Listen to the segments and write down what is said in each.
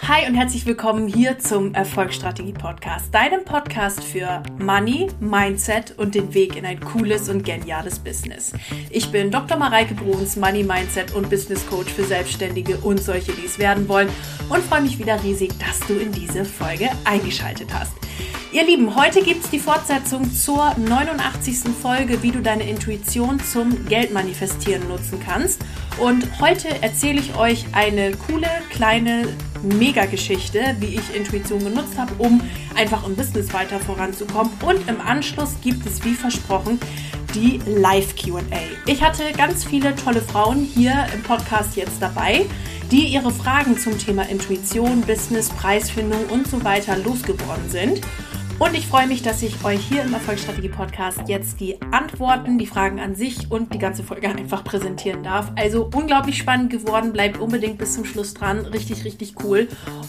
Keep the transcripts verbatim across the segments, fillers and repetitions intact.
Hi und herzlich willkommen hier zum Erfolgsstrategie-Podcast, deinem Podcast für Money, Mindset und den Weg in ein cooles und geniales Business. Ich bin Doktor Mareike Bruns, Money, Mindset und Business Coach für Selbstständige und solche, die es werden wollen, und freue mich wieder riesig, dass du in diese Folge eingeschaltet hast. Ihr Lieben, heute gibt es die Fortsetzung zur neunundachtzigsten Folge, wie du deine Intuition zum Geldmanifestieren nutzen kannst. Und heute erzähle ich euch eine coole, kleine Mega-Geschichte, wie ich Intuition genutzt habe, um einfach im Business weiter voranzukommen. Und im Anschluss gibt es, wie versprochen, die Live-Q und A. Ich hatte ganz viele tolle Frauen hier im Podcast jetzt dabei, die ihre Fragen zum Thema Intuition, Business, Preisfindung und so weiter losgeworden sind. Und ich freue mich, dass ich euch hier im Erfolgsstrategie-Podcast jetzt die Antworten, die Fragen an sich und die ganze Folge einfach präsentieren darf. Also unglaublich spannend geworden, bleibt unbedingt bis zum Schluss dran. Richtig, richtig cool.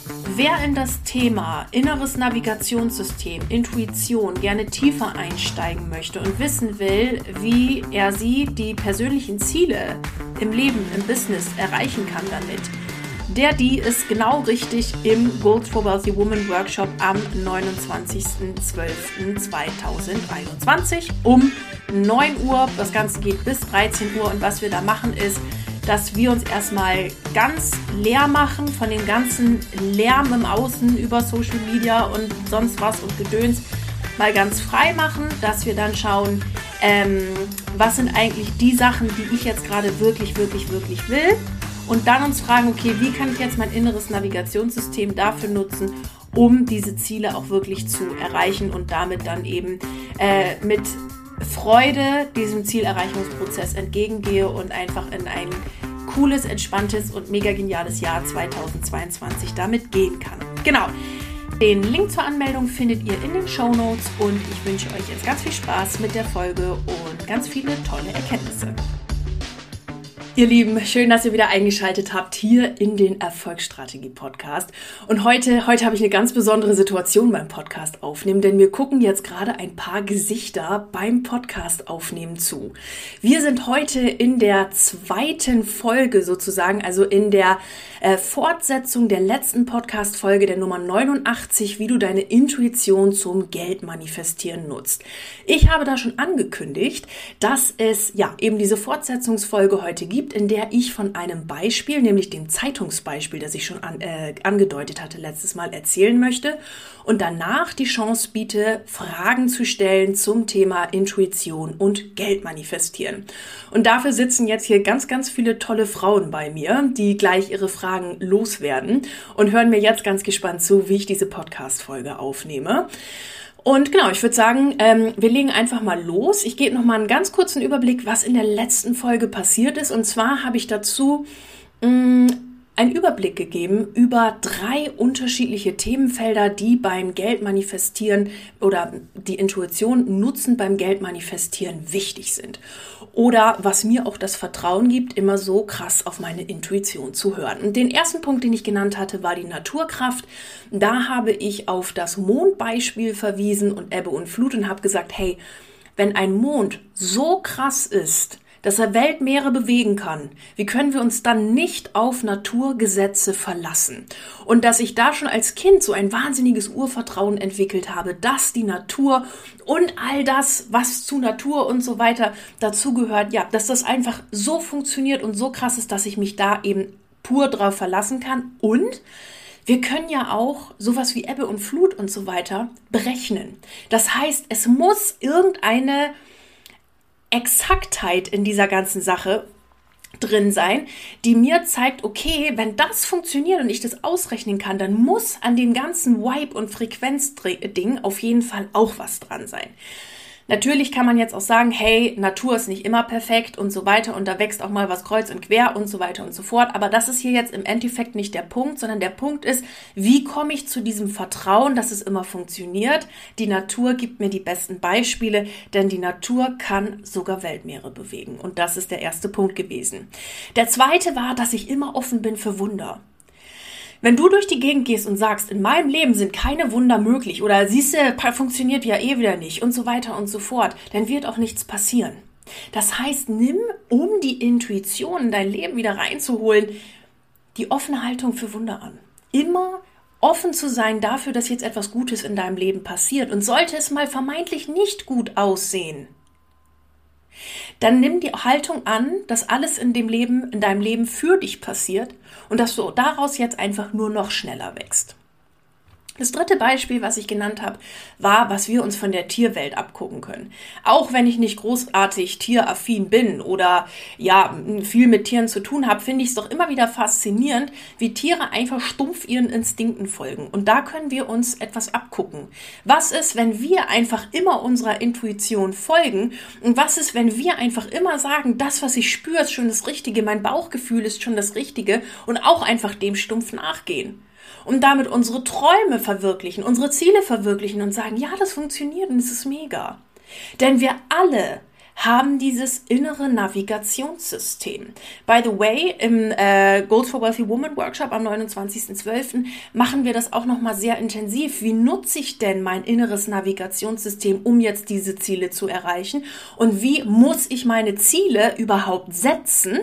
Wer in das Thema inneres Navigationssystem, Intuition gerne tiefer einsteigen möchte und wissen will, wie er sie die persönlichen Ziele im Leben, im Business erreichen kann damit, der, die ist genau richtig im Goals for Wealthy Woman Workshop am neunundzwanzigsten zwölften zweitausendeinundzwanzig um neun Uhr. Das Ganze geht bis dreizehn Uhr und was wir da machen ist, dass wir uns erstmal ganz leer machen von dem ganzen Lärm im Außen über Social Media und sonst was und Gedöns, mal ganz frei machen, dass wir dann schauen, ähm, was sind eigentlich die Sachen, die ich jetzt gerade wirklich, wirklich, wirklich will. Und dann uns fragen, okay, wie kann ich jetzt mein inneres Navigationssystem dafür nutzen, um diese Ziele auch wirklich zu erreichen und damit dann eben äh, mit Freude diesem Zielerreichungsprozess entgegengehe und einfach in ein cooles, entspanntes und mega geniales Jahr zweitausendzweiundzwanzig damit gehen kann. Genau. Den Link zur Anmeldung findet ihr in den Shownotes und ich wünsche euch jetzt ganz viel Spaß mit der Folge und ganz viele tolle Erkenntnisse. Ihr Lieben, schön, dass ihr wieder eingeschaltet habt hier in den Erfolgsstrategie-Podcast. Und heute, heute habe ich eine ganz besondere Situation beim Podcast aufnehmen, denn wir gucken jetzt gerade ein paar Gesichter beim Podcast aufnehmen zu. Wir sind heute in der zweiten Folge sozusagen, also in der äh, Fortsetzung der letzten Podcast-Folge der Nummer neunundachtzig, wie du deine Intuition zum Geldmanifestieren nutzt. Ich habe da schon angekündigt, dass es ja eben diese Fortsetzungsfolge heute gibt, in der ich von einem Beispiel, nämlich dem Zeitungsbeispiel, das ich schon an, äh, angedeutet hatte letztes Mal, erzählen möchte und danach die Chance biete, Fragen zu stellen zum Thema Intuition und Geld manifestieren. Und dafür sitzen jetzt hier ganz, ganz viele tolle Frauen bei mir, die gleich ihre Fragen loswerden und hören mir jetzt ganz gespannt zu, wie ich diese Podcast-Folge aufnehme. Und genau, ich würde sagen, ähm, wir legen einfach mal los. Ich gebe noch mal einen ganz kurzen Überblick, was in der letzten Folge passiert ist. Und zwar habe ich dazu mh, einen Überblick gegeben über drei unterschiedliche Themenfelder, die beim Geldmanifestieren oder die Intuition nutzen beim Geldmanifestieren wichtig sind. Oder was mir auch das Vertrauen gibt, immer so krass auf meine Intuition zu hören. Und den ersten Punkt, den ich genannt hatte, war die Naturkraft. Da habe ich auf das Mondbeispiel verwiesen und Ebbe und Flut und habe gesagt, hey, wenn ein Mond so krass ist, dass er Weltmeere bewegen kann, wie können wir uns dann nicht auf Naturgesetze verlassen? Und dass ich da schon als Kind so ein wahnsinniges Urvertrauen entwickelt habe, dass die Natur und all das, was zu Natur und so weiter dazugehört, ja, dass das einfach so funktioniert und so krass ist, dass ich mich da eben pur drauf verlassen kann. Und wir können ja auch sowas wie Ebbe und Flut und so weiter berechnen. Das heißt, es muss irgendeine Exaktheit in dieser ganzen Sache drin sein, die mir zeigt, okay, wenn das funktioniert und ich das ausrechnen kann, dann muss an dem ganzen Vibe- und Frequenzding auf jeden Fall auch was dran sein. Natürlich kann man jetzt auch sagen, hey, Natur ist nicht immer perfekt und so weiter und da wächst auch mal was kreuz und quer und so weiter und so fort. Aber das ist hier jetzt im Endeffekt nicht der Punkt, sondern der Punkt ist, wie komme ich zu diesem Vertrauen, dass es immer funktioniert? Die Natur gibt mir die besten Beispiele, denn die Natur kann sogar Weltmeere bewegen. Und das ist der erste Punkt gewesen. Der zweite war, dass ich immer offen bin für Wunder. Wenn du durch die Gegend gehst und sagst, in meinem Leben sind keine Wunder möglich oder siehst du, funktioniert ja eh wieder nicht und so weiter und so fort, dann wird auch nichts passieren. Das heißt, nimm, um die Intuition in dein Leben wieder reinzuholen, die offene Haltung für Wunder an. immer offen zu sein dafür, dass jetzt etwas Gutes in deinem Leben passiert. Und sollte es mal vermeintlich nicht gut aussehen, dann nimm die Haltung an, dass alles in dem Leben, in deinem Leben für dich passiert und dass du daraus jetzt einfach nur noch schneller wächst. Das dritte Beispiel, was ich genannt habe, war, was wir uns von der Tierwelt abgucken können. Auch wenn ich nicht großartig tieraffin bin oder ja viel mit Tieren zu tun habe, finde ich es doch immer wieder faszinierend, wie Tiere einfach stumpf ihren Instinkten folgen. Und da können wir uns etwas abgucken. Was ist, wenn wir einfach immer unserer Intuition folgen? Und was ist, wenn wir einfach immer sagen, das, was ich spüre, ist schon das Richtige, mein Bauchgefühl ist schon das Richtige und auch einfach dem stumpf nachgehen? Und damit unsere Träume verwirklichen, unsere Ziele verwirklichen und sagen, ja, das funktioniert und es ist mega. Denn wir alle haben dieses innere Navigationssystem. By the way, im äh, Goals for Wealthy Woman Workshop am neunundzwanzigsten zwölften machen wir das auch nochmal sehr intensiv. Wie nutze ich denn mein inneres Navigationssystem, um jetzt diese Ziele zu erreichen? Und wie muss ich meine Ziele überhaupt setzen,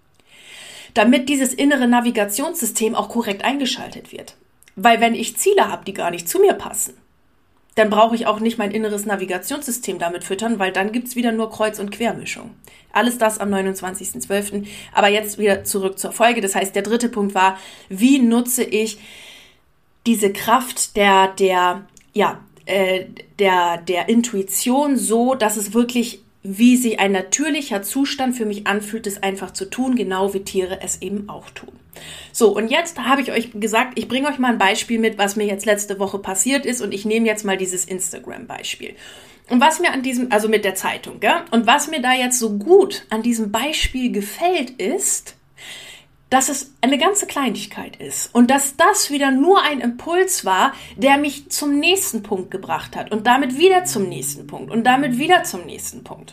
damit dieses innere Navigationssystem auch korrekt eingeschaltet wird? Weil wenn ich Ziele habe, die gar nicht zu mir passen, dann brauche ich auch nicht mein inneres Navigationssystem damit füttern, weil dann gibt es wieder nur Kreuz- und Quermischung. Alles das am neunundzwanzigsten zwölften Aber jetzt wieder zurück zur Folge. Das heißt, der dritte Punkt war, wie nutze ich diese Kraft der, der, ja, äh, der, der Intuition so, dass es wirklich wie sich ein natürlicher Zustand für mich anfühlt, es einfach zu tun, genau wie Tiere es eben auch tun. So, und jetzt habe ich euch gesagt, ich bringe euch mal ein Beispiel mit, was mir jetzt letzte Woche passiert ist und ich nehme jetzt mal dieses Instagram-Beispiel. Und was mir an diesem, also mit der Zeitung, gell? Und was mir da jetzt so gut an diesem Beispiel gefällt, ist, dass es eine ganze Kleinigkeit ist und dass das wieder nur ein Impuls war, der mich zum nächsten Punkt gebracht hat und damit wieder zum nächsten Punkt und damit wieder zum nächsten Punkt.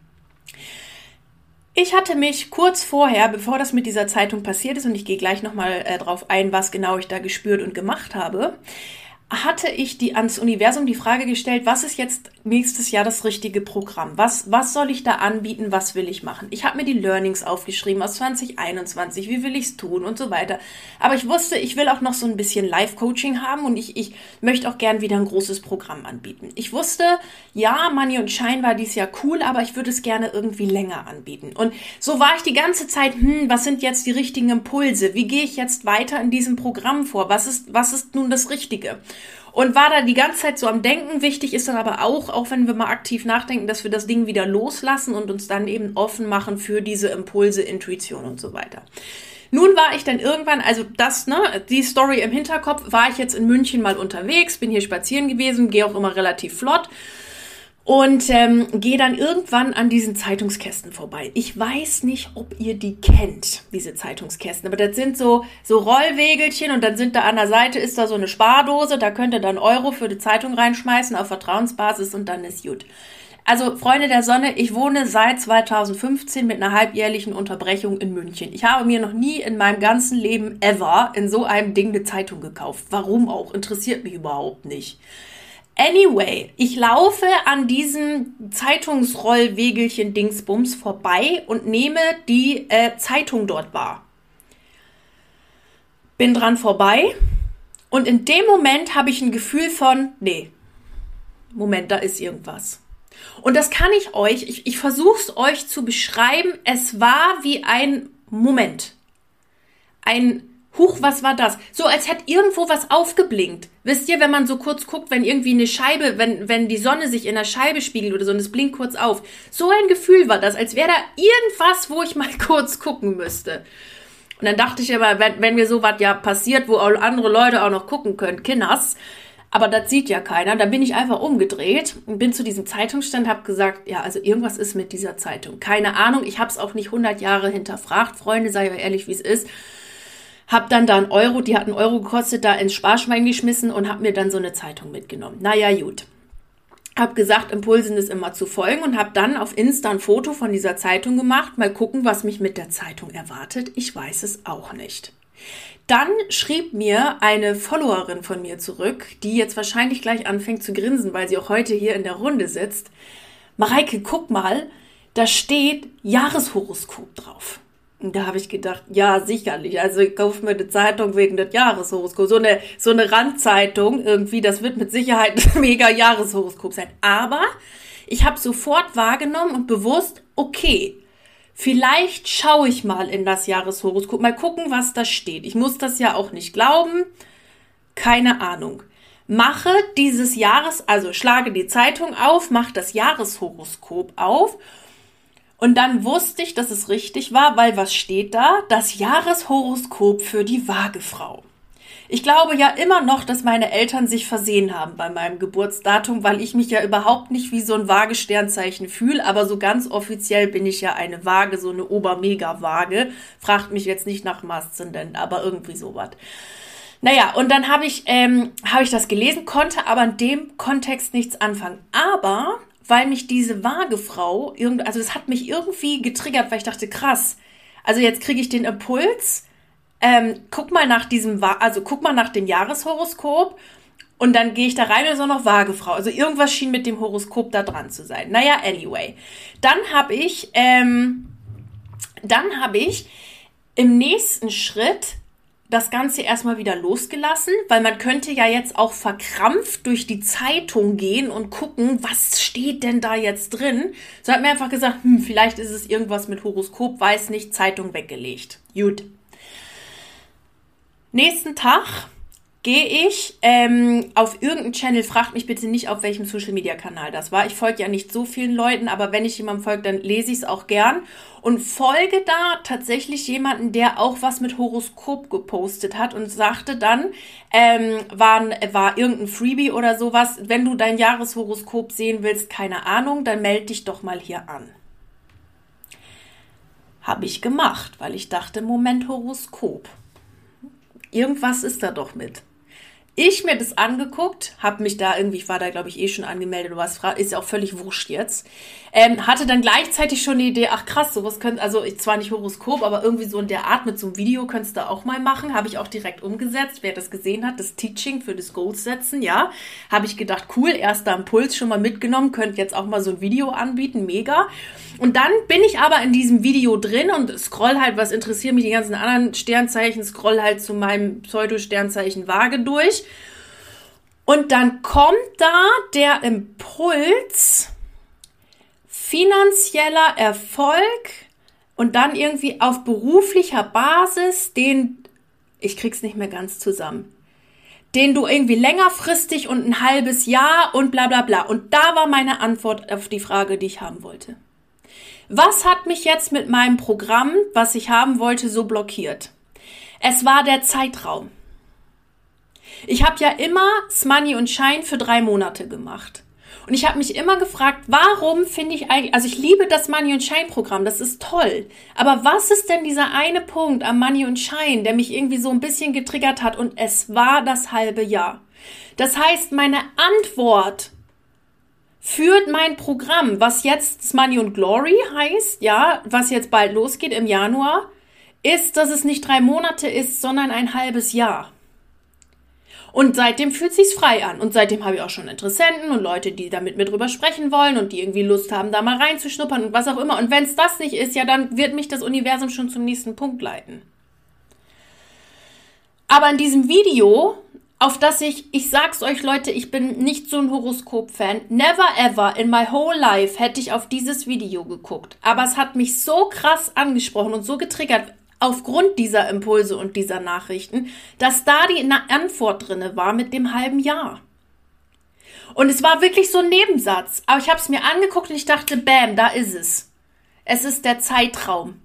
Ich hatte mich kurz vorher, bevor das mit dieser Zeitung passiert ist, und ich gehe gleich nochmal äh, drauf ein, was genau ich da gespürt und gemacht habe, hatte ich die, ans Universum die Frage gestellt, was ist jetzt nächstes Jahr das richtige Programm? Was, was soll ich da anbieten? Was will ich machen? Ich habe mir die Learnings aufgeschrieben aus zwanzig einundzwanzig, wie will ich es tun und so weiter. Aber ich wusste, ich will auch noch so ein bisschen Live-Coaching haben und ich, ich möchte auch gern wieder ein großes Programm anbieten. Ich wusste, ja, Money und Shine war dieses Jahr cool, aber ich würde es gerne irgendwie länger anbieten. Und so war ich die ganze Zeit, hm, was sind jetzt die richtigen Impulse? Wie gehe ich jetzt weiter in diesem Programm vor? Was ist, was ist nun das Richtige? Und war da die ganze Zeit so am Denken. Wichtig ist dann aber auch, auch wenn wir mal aktiv nachdenken, dass wir das Ding wieder loslassen und uns dann eben offen machen für diese Impulse, Intuition und so weiter. Nun war ich dann irgendwann, also das, ne, die Story im Hinterkopf, war ich jetzt in München mal unterwegs, bin hier spazieren gewesen, gehe auch immer relativ flott. Und ähm, gehe dann irgendwann an diesen Zeitungskästen vorbei. Ich weiß nicht, ob ihr die kennt, diese Zeitungskästen. Aber das sind so, so Rollwägelchen und dann sind da an der Seite ist da so eine Spardose. Da könnt ihr dann Euro für die Zeitung reinschmeißen auf Vertrauensbasis und dann ist gut. Also Freunde der Sonne, ich wohne seit zweitausendfünfzehn mit einer halbjährlichen Unterbrechung in München. Ich habe mir noch nie in meinem ganzen Leben ever in so einem Ding eine Zeitung gekauft. Warum auch? Interessiert mich überhaupt nicht. Anyway, ich laufe an diesem Zeitungsrollwägelchen Dingsbums vorbei und nehme die äh, Zeitung dort wahr. Bin dran vorbei und in dem Moment habe ich ein Gefühl von, nee, Moment, da ist irgendwas. Und das kann ich euch, ich, ich versuche es euch zu beschreiben, es war wie ein Moment. Ein Huch, was war das? So, als hätte irgendwo was aufgeblinkt. Wisst ihr, wenn man so kurz guckt, wenn irgendwie eine Scheibe, wenn, wenn die Sonne sich in der Scheibe spiegelt oder so und es blinkt kurz auf. So ein Gefühl war das, als wäre da irgendwas, wo ich mal kurz gucken müsste. Und dann dachte ich aber, wenn, wenn mir sowas ja passiert, wo auch andere Leute auch noch gucken können, Kinders, aber das sieht ja keiner, dann bin ich einfach umgedreht und bin zu diesem Zeitungsstand, habe gesagt, ja, also irgendwas ist mit dieser Zeitung. Keine Ahnung, ich habe es auch nicht hundert Jahre hinterfragt, Freunde, sei euch ehrlich, wie es ist. Hab dann da einen Euro, die hat einen Euro gekostet, da ins Sparschwein geschmissen und hab mir dann so eine Zeitung mitgenommen. Naja, gut. Hab gesagt, Impulsen ist immer zu folgen und hab dann auf Insta ein Foto von dieser Zeitung gemacht. Mal gucken, was mich mit der Zeitung erwartet. Ich weiß es auch nicht. Dann schrieb mir eine Followerin von mir zurück, die jetzt wahrscheinlich gleich anfängt zu grinsen, weil sie auch heute hier in der Runde sitzt. Mareike, guck mal, da steht Jahreshoroskop drauf. Und da habe ich gedacht, ja, sicherlich. Also ich kaufe mir eine Zeitung wegen des Jahreshoroskops. So eine, so eine Randzeitung irgendwie, das wird mit Sicherheit ein mega Jahreshoroskop sein. Aber ich habe sofort wahrgenommen und bewusst, okay, vielleicht schaue ich mal in das Jahreshoroskop, mal gucken, was da steht. Ich muss das ja auch nicht glauben. Keine Ahnung. Mache dieses Jahres, also schlage die Zeitung auf, mache das Jahreshoroskop auf. Und dann wusste ich, dass es richtig war, weil was steht da? Das Jahreshoroskop für die Waagefrau. Ich glaube ja immer noch, dass meine Eltern sich versehen haben bei meinem Geburtsdatum, weil ich mich ja überhaupt nicht wie so ein Waage-Sternzeichen fühle, aber so ganz offiziell bin ich ja eine Waage, so eine Ober-Mega-Waage. Fragt mich jetzt nicht nach dem Aszendent, aber irgendwie sowas. Naja, und dann habe ich, ähm, habe ich das gelesen, konnte aber in dem Kontext nichts anfangen. Aber weil mich diese Waagefrau, also das hat mich irgendwie getriggert, weil ich dachte, krass, also jetzt kriege ich den Impuls, ähm, guck mal nach diesem, also guck mal nach dem Jahreshoroskop und dann gehe ich da rein und so noch Waagefrau. Also irgendwas schien mit dem Horoskop da dran zu sein. Naja, anyway. Dann habe ich, ähm, dann habe ich im nächsten Schritt das Ganze erstmal wieder losgelassen, weil man könnte ja jetzt auch verkrampft durch die Zeitung gehen und gucken, was steht denn da jetzt drin. So hat mir einfach gesagt, hm, vielleicht ist es irgendwas mit Horoskop, weiß nicht, Zeitung weggelegt. Gut. Nächsten Tag gehe ich ähm, auf irgendeinen Channel, fragt mich bitte nicht, auf welchem Social-Media-Kanal das war. Ich folge ja nicht so vielen Leuten, aber wenn ich jemandem folge, dann lese ich es auch gern. Und folge da tatsächlich jemanden, der auch was mit Horoskop gepostet hat und sagte dann, ähm, war, war irgendein Freebie oder sowas, wenn du dein Jahreshoroskop sehen willst, keine Ahnung, dann melde dich doch mal hier an. Habe ich gemacht, weil ich dachte, Moment, Horoskop. Irgendwas ist da doch mit. Ich mir das angeguckt, habe mich da irgendwie, ich war da glaube ich eh schon angemeldet oder was, ist ja auch völlig wurscht jetzt, ähm, hatte dann gleichzeitig schon die Idee, ach krass, sowas könnte, also ich zwar nicht Horoskop, aber irgendwie so in der Art mit so einem Video könntest du auch mal machen, habe ich auch direkt umgesetzt, wer das gesehen hat, das Teaching für das Goals setzen, ja, habe ich gedacht, cool, erster Impuls schon mal mitgenommen, könnt jetzt auch mal so ein Video anbieten, mega. Und dann bin ich aber in diesem Video drin und scroll halt, was interessieren mich die ganzen anderen Sternzeichen, scroll halt zu meinem Pseudo-Sternzeichen Waage durch. Und dann kommt da der Impuls, finanzieller Erfolg und dann irgendwie auf beruflicher Basis, den, ich krieg's nicht mehr ganz zusammen, den du irgendwie längerfristig und ein halbes Jahr und bla bla bla. Und da war meine Antwort auf die Frage, die ich haben wollte. Was hat mich jetzt mit meinem Programm, was ich haben wollte, so blockiert? Es war der Zeitraum. Ich habe ja immer Money und Shine für drei Monate gemacht. Und ich habe mich immer gefragt, warum finde ich eigentlich, also ich liebe das Money und Shine Programm, das ist toll. Aber was ist denn dieser eine Punkt am Money und Shine, der mich irgendwie so ein bisschen getriggert hat? Und es war das halbe Jahr. Das heißt, meine Antwort führt mein Programm, was jetzt Money und Glory heißt, ja, was jetzt bald losgeht im Januar, ist, dass es nicht drei Monate ist, sondern ein halbes Jahr. Und seitdem fühlt sich's frei an. Und seitdem habe ich auch schon Interessenten und Leute, die da mit mir drüber sprechen wollen und die irgendwie Lust haben, da mal reinzuschnuppern und was auch immer. Und wenn es das nicht ist, ja, dann wird mich das Universum schon zum nächsten Punkt leiten. Aber in diesem Video, auf das ich, ich sag's euch Leute, ich bin nicht so ein Horoskop-Fan. Never ever in my whole life hätte ich auf dieses Video geguckt. Aber es hat mich so krass angesprochen und so getriggert, aufgrund dieser Impulse und dieser Nachrichten, dass da die Antwort drinne war mit dem halben Jahr. Und es war wirklich so ein Nebensatz. Aber ich habe es mir angeguckt und ich dachte, bam, da ist es. Es ist der Zeitraum.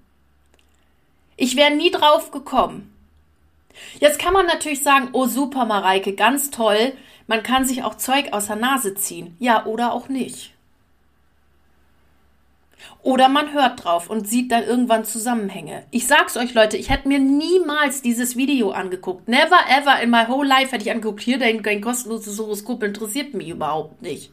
Ich wäre nie drauf gekommen. Jetzt kann man natürlich sagen, oh super Mareike, ganz toll, man kann sich auch Zeug aus der Nase ziehen. Ja, oder auch nicht. Oder man hört drauf und sieht dann irgendwann Zusammenhänge. Ich sag's euch, Leute, ich hätte mir niemals dieses Video angeguckt. Never ever in my whole life hätte ich angeguckt, hier, dein, dein kostenloses Horoskop interessiert mich überhaupt nicht.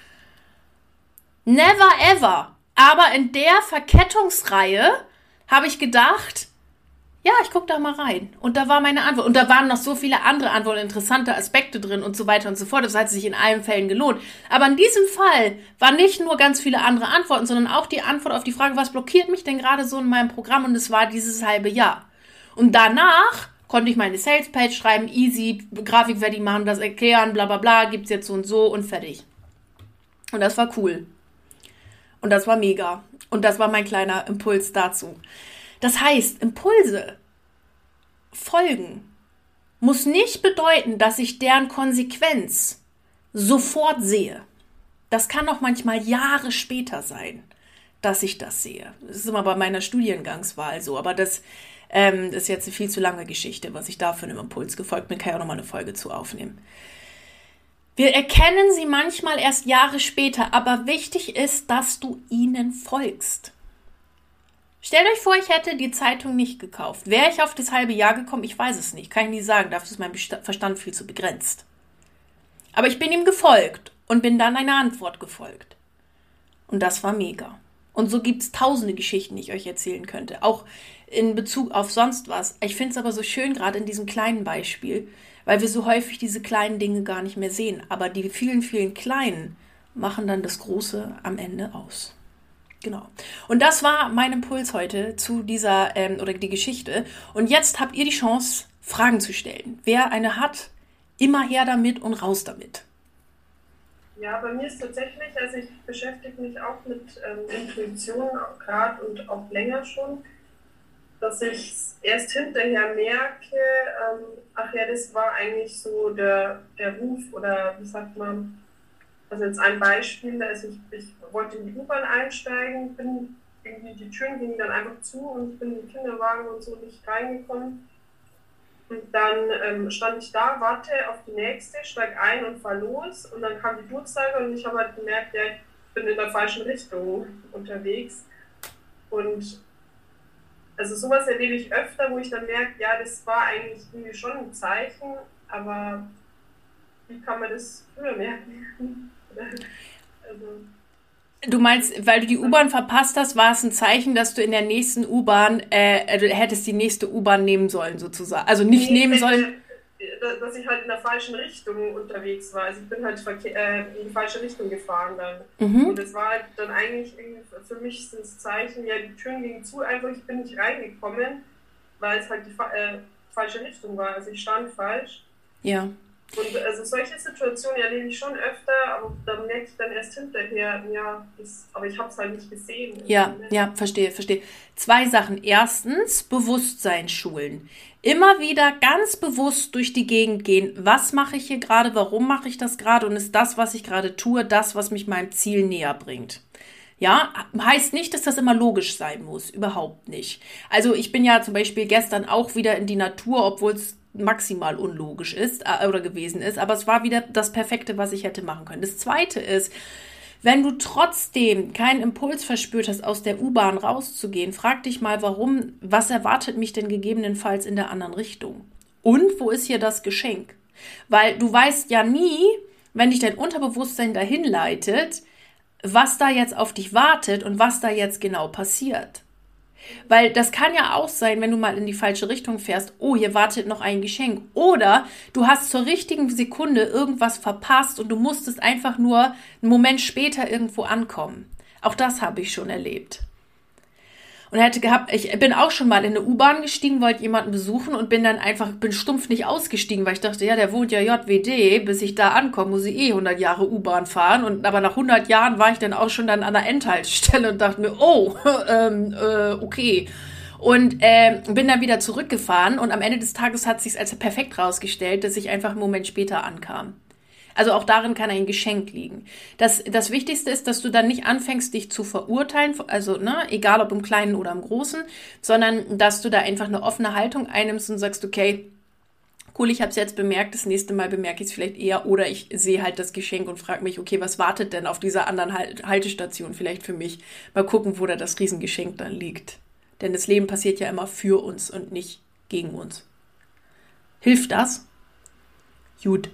Never ever. Aber in der Verkettungsreihe habe ich gedacht, Ja, ich gucke da mal rein. Und da war meine Antwort. Und da waren noch so viele andere Antworten, interessante Aspekte drin und so weiter und so fort. Das hat sich in allen Fällen gelohnt. Aber in diesem Fall waren nicht nur ganz viele andere Antworten, sondern auch die Antwort auf die Frage, was blockiert mich denn gerade so in meinem Programm? Und es war dieses halbe Jahr. Und danach konnte ich meine Sales-Page schreiben, easy, Grafik fertig machen, das erklären, bla bla bla, gibt's jetzt so und so und fertig. Und das war cool. Und das war mega. Und das war mein kleiner Impuls dazu. Das heißt, Impulse folgen muss nicht bedeuten, dass ich deren Konsequenz sofort sehe. Das kann auch manchmal Jahre später sein, dass ich das sehe. Das ist immer bei meiner Studiengangswahl so, aber das, ähm, das ist jetzt eine viel zu lange Geschichte, was ich da für einen Impuls gefolgt bin, kann ich auch nochmal eine Folge zu aufnehmen. Wir erkennen sie manchmal erst Jahre später, aber wichtig ist, dass du ihnen folgst. Stellt euch vor, ich hätte die Zeitung nicht gekauft. Wäre ich auf das halbe Jahr gekommen? Ich weiß es nicht. Kann ich nie sagen. Dafür ist mein Verstand viel zu begrenzt. Aber ich bin ihm gefolgt und bin dann einer Antwort gefolgt. Und das war mega. Und so gibt es tausende Geschichten, die ich euch erzählen könnte. Auch in Bezug auf sonst was. Ich finde es aber so schön, gerade in diesem kleinen Beispiel, weil wir so häufig diese kleinen Dinge gar nicht mehr sehen. Aber die vielen, vielen kleinen machen dann das Große am Ende aus. Genau. Und das war mein Impuls heute zu dieser, ähm, oder die Geschichte. Und jetzt habt ihr die Chance, Fragen zu stellen. Wer eine hat, immer her damit und raus damit. Ja, bei mir ist tatsächlich, also ich beschäftige mich auch mit ähm, Intuition, auch gerade und auch länger schon, dass ich erst hinterher merke, ähm, ach ja, das war eigentlich so der, der Ruf oder wie sagt man, also jetzt ein Beispiel, also ich, ich wollte in die U-Bahn einsteigen, bin irgendwie, die Türen gingen dann einfach zu und ich bin in den Kinderwagen und so nicht reingekommen. Und dann ähm, stand ich da, warte auf die nächste, steig ein und fahr los und dann kam die Durchsage und ich habe halt gemerkt, ja, ich bin in der falschen Richtung unterwegs. Und also sowas erlebe ich öfter, wo ich dann merke, ja, das war eigentlich irgendwie schon ein Zeichen, aber wie kann man das früher merken? Also, Du meinst, weil du die U-Bahn verpasst hast, war es ein Zeichen, dass du in der nächsten U-Bahn, äh, du hättest die nächste U-Bahn nehmen sollen, sozusagen. Also nicht nee, nehmen sollen. dass ich halt in der falschen Richtung unterwegs war. Also ich bin halt verke- äh, in die falsche Richtung gefahren dann. Mhm. Und es war halt dann eigentlich irgendwie, für mich sind es Zeichen, ja, die Türen gingen zu, einfach ich bin nicht reingekommen, weil es halt die fa- äh, falsche Richtung war. Also ich stand falsch. Ja. Und also solche Situationen erlebe ich schon öfter, aber da merke ich dann erst hinterher, ja, das, aber ich habe es halt nicht gesehen. Ja, ja, verstehe, verstehe. Zwei Sachen. Erstens, Bewusstsein schulen. Immer wieder ganz bewusst durch die Gegend gehen. Was mache ich hier gerade? Warum mache ich das gerade? Und ist das, was ich gerade tue, das, was mich meinem Ziel näher bringt? Ja, heißt nicht, dass das immer logisch sein muss. Überhaupt nicht. Also ich bin ja zum Beispiel gestern auch wieder in die Natur, obwohl es maximal unlogisch ist äh, oder gewesen ist, aber es war wieder das Perfekte, was ich hätte machen können. Das Zweite ist, wenn du trotzdem keinen Impuls verspürt hast, aus der U-Bahn rauszugehen, frag dich mal, warum, was erwartet mich denn gegebenenfalls in der anderen Richtung? Und wo ist hier das Geschenk? Weil du weißt ja nie, wenn dich dein Unterbewusstsein dahin leitet, was da jetzt auf dich wartet und was da jetzt genau passiert. Weil das kann ja auch sein, wenn du mal in die falsche Richtung fährst, oh, hier wartet noch ein Geschenk. Oder du hast zur richtigen Sekunde irgendwas verpasst und du musstest einfach nur einen Moment später irgendwo ankommen. Auch das habe ich schon erlebt. Und hätte gehabt, ich bin auch schon mal in eine U-Bahn gestiegen, wollte jemanden besuchen und bin dann einfach, bin stumpf nicht ausgestiegen, weil ich dachte, ja, der wohnt ja J W D, bis ich da ankomme, muss ich eh hundert Jahre U-Bahn fahren. Und aber nach hundert Jahren war ich dann auch schon dann an der Endhaltestelle und dachte mir, oh, ähm, äh, okay. Und äh, bin dann wieder zurückgefahren und am Ende des Tages hat es sich als perfekt rausgestellt, dass ich einfach einen Moment später ankam. Also auch darin kann ein Geschenk liegen. Das, das Wichtigste ist, dass du dann nicht anfängst, dich zu verurteilen, also ne, egal ob im Kleinen oder im Großen, sondern dass du da einfach eine offene Haltung einnimmst und sagst, okay, cool, ich habe es jetzt bemerkt, das nächste Mal bemerke ich es vielleicht eher oder ich sehe halt das Geschenk und frage mich, okay, was wartet denn auf dieser anderen Haltestation vielleicht für mich? Mal gucken, wo da das Riesengeschenk dann liegt. Denn das Leben passiert ja immer für uns und nicht gegen uns. Hilft das? Gut.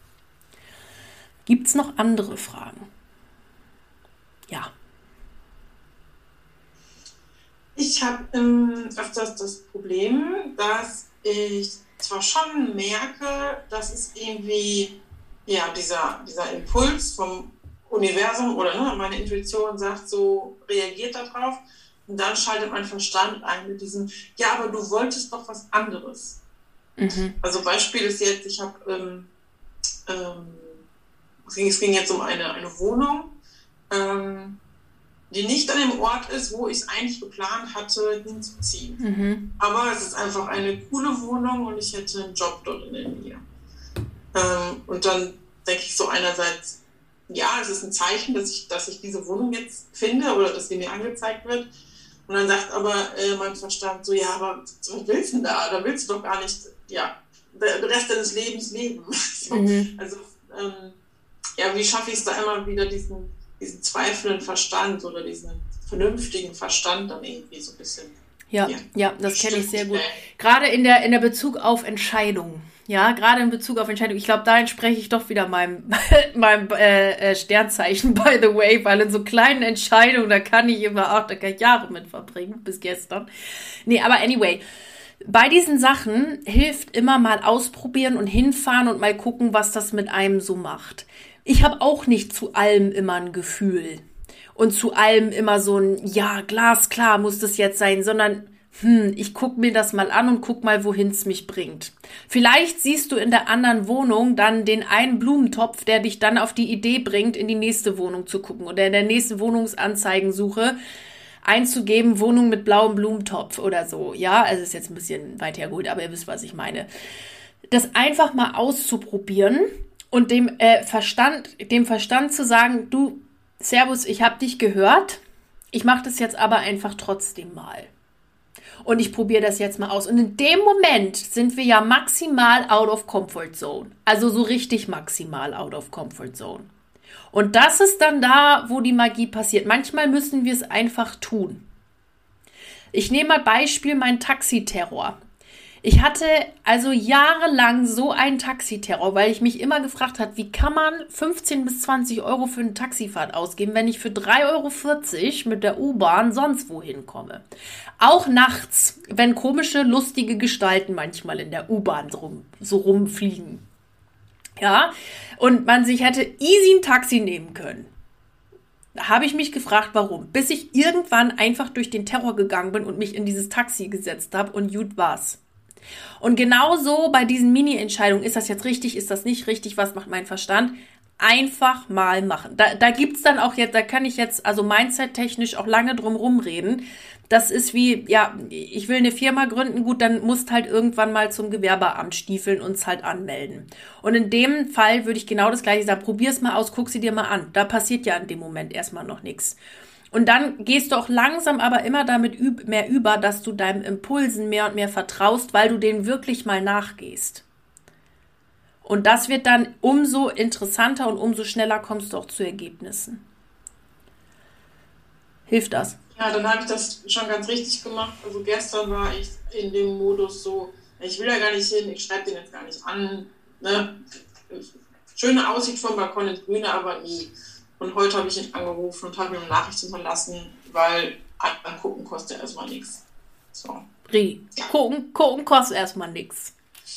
Gibt es noch andere Fragen? Ja. Ich Ich habe ähm, öfters das Problem, dass ich zwar schon merke, dass es irgendwie, ja, dieser, dieser Impuls vom Universum oder ne, meine Intuition sagt, so reagiert darauf. Und dann schaltet mein Verstand ein mit diesem, ja, aber du wolltest doch was anderes. Mhm. Also Beispiel ist jetzt, ich habe, ähm, ähm, es, ging, es ging jetzt um eine, eine Wohnung, ähm, die nicht an dem Ort ist, wo ich es eigentlich geplant hatte, hinzuziehen. Mhm. Aber es ist einfach eine coole Wohnung und ich hätte einen Job dort in der Nähe. Ähm, und dann denke ich so einerseits, ja, es ist ein Zeichen, dass ich, dass ich diese Wohnung jetzt finde oder dass sie mir angezeigt wird. Und dann sagt aber äh, mein Verstand so, ja, aber was willst du denn da? Da willst du doch gar nicht, ja, den Rest deines Lebens leben. so, mhm. Also, ähm, ja, wie schaffe ich es da immer wieder, diesen, diesen zweifelnden Verstand oder diesen vernünftigen Verstand dann irgendwie so ein bisschen. Ja, ja, ja, das kenne ich sehr gut. Gerade in der, in der Bezug auf Entscheidungen. Ja, gerade in Bezug auf Entscheidungen. Ich glaube, da entspreche ich doch wieder meinem, meinem äh, Sternzeichen, by the way, weil in so kleinen Entscheidungen, da kann ich immer auch, da kann ich Jahre mit verbringen, bis gestern. Nee, aber anyway, bei diesen Sachen hilft immer mal ausprobieren und hinfahren und mal gucken, was das mit einem so macht. Ich habe auch nicht zu allem immer ein Gefühl und zu allem immer so ein, ja, glasklar muss das jetzt sein, sondern hm, ich guck mir das mal an und guck mal, wohin es mich bringt. Vielleicht siehst du in der anderen Wohnung dann den einen Blumentopf, der dich dann auf die Idee bringt, in die nächste Wohnung zu gucken oder in der nächsten Wohnungsanzeigensuche einzugeben, Wohnung mit blauem Blumentopf oder so. Ja, also ist jetzt ein bisschen weit hergeholt, aber ihr wisst, was ich meine. Das einfach mal auszuprobieren und dem äh, Verstand, dem Verstand zu sagen, du, Servus, ich habe dich gehört, ich mache das jetzt aber einfach trotzdem mal. Und ich probiere das jetzt mal aus. Und in dem Moment sind wir ja maximal out of comfort zone. Also so richtig maximal out of comfort zone. Und das ist dann da, wo die Magie passiert. Manchmal müssen wir es einfach tun. Ich nehme mal Beispiel mein Taxiterror. Ich hatte also jahrelang so einen Taxiterror, weil ich mich immer gefragt habe, wie kann man fünfzehn bis zwanzig Euro für eine Taxifahrt ausgeben, wenn ich für drei Euro vierzig mit der U-Bahn sonst wohin komme. Auch nachts, wenn komische, lustige Gestalten manchmal in der U-Bahn so, rum, so rumfliegen. Ja, und man sich hätte easy ein Taxi nehmen können. Da habe ich mich gefragt, warum. Bis ich irgendwann einfach durch den Terror gegangen bin und mich in dieses Taxi gesetzt habe und gut war's. Und genauso bei diesen Mini-Entscheidungen, ist das jetzt richtig, ist das nicht richtig, was macht mein Verstand? Einfach mal machen. Da, da gibt's dann auch jetzt, da kann ich jetzt also mindset-technisch auch lange drum rumreden. Das ist wie, ja, ich will eine Firma gründen, gut, dann musst halt irgendwann mal zum Gewerbeamt stiefeln und es halt anmelden. Und in dem Fall würde ich genau das Gleiche sagen, probier's mal aus, guck sie dir mal an. Da passiert ja in dem Moment erstmal noch nichts. Und dann gehst du auch langsam aber immer damit mehr über, dass du deinen Impulsen mehr und mehr vertraust, weil du denen wirklich mal nachgehst. Und das wird dann umso interessanter und umso schneller kommst du auch zu Ergebnissen. Hilft das? Ja, dann habe ich das schon ganz richtig gemacht. Also gestern war ich in dem Modus so, ich will da gar nicht hin, ich schreibe den jetzt gar nicht an. Ne? Schöne Aussicht vom Balkon ins Grüne, aber nie. Und heute habe ich ihn angerufen und habe ihm eine Nachricht hinterlassen, weil angucken kostet erstmal nichts. So. Rie. Ja. Gucken, gucken kostet erstmal nichts.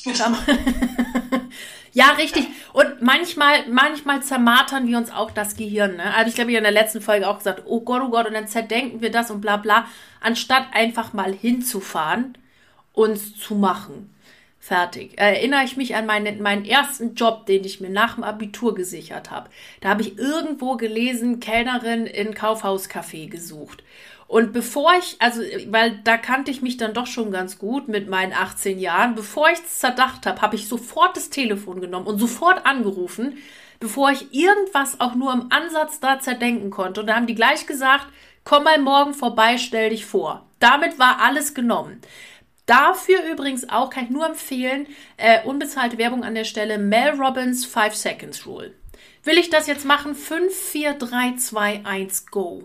Ja, richtig. Und manchmal, manchmal zermartern wir uns auch das Gehirn. Ne? Also ich glaube, ich habe in der letzten Folge auch gesagt, oh Gott, oh Gott, und dann zerdenken wir das und bla bla, anstatt einfach mal hinzufahren, uns zu machen. Fertig. Erinnere ich mich an meinen, meinen ersten Job, den ich mir nach dem Abitur gesichert habe. Da habe ich irgendwo gelesen, Kellnerin in Kaufhauscafé gesucht. Und bevor ich, also, weil da kannte ich mich dann doch schon ganz gut mit meinen achtzehn Jahren, bevor ich es zerdacht habe, habe ich sofort das Telefon genommen und sofort angerufen, bevor ich irgendwas auch nur im Ansatz da zerdenken konnte. Und da haben die gleich gesagt, komm mal morgen vorbei, stell dich vor. Damit war alles genommen. Dafür übrigens auch, kann ich nur empfehlen, äh, unbezahlte Werbung an der Stelle, Mel Robbins five Seconds Rule. Will ich das jetzt machen? fünf, vier, drei, zwei, eins, go.